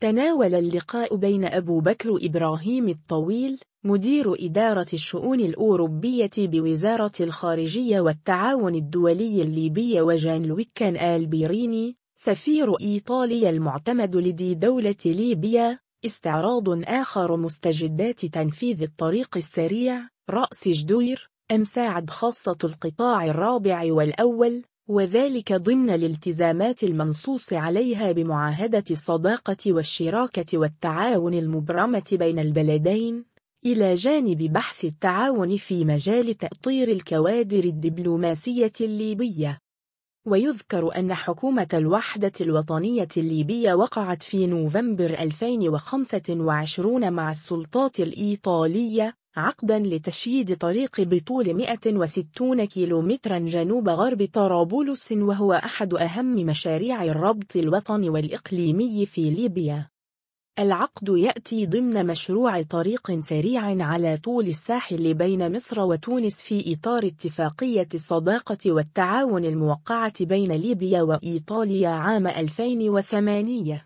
تناول اللقاء بين أبو بكر إبراهيم الطويل مدير إدارة الشؤون الأوروبية بوزارة الخارجية والتعاون الدولي الليبي وجان لويك البيريني سفير إيطاليا المعتمد لدى دولة ليبيا استعراض آخر مستجدات تنفيذ الطريق السريع رأس جدير مساعد خاصة القطاع الرابع والأول، وذلك ضمن الالتزامات المنصوص عليها بمعاهدة الصداقة والشراكة والتعاون المبرمة بين البلدين، إلى جانب بحث التعاون في مجال تأطير الكوادر الدبلوماسية الليبية. ويذكر أن حكومة الوحدة الوطنية الليبية وقعت في نوفمبر 2025 مع السلطات الإيطالية عقداً لتشييد طريق بطول 160 كيلومتراً جنوب غرب طرابلس، وهو أحد أهم مشاريع الربط الوطني والإقليمي في ليبيا. العقد يأتي ضمن مشروع طريق سريع على طول الساحل بين مصر وتونس في إطار اتفاقية الصداقة والتعاون الموقعة بين ليبيا وإيطاليا عام 2008.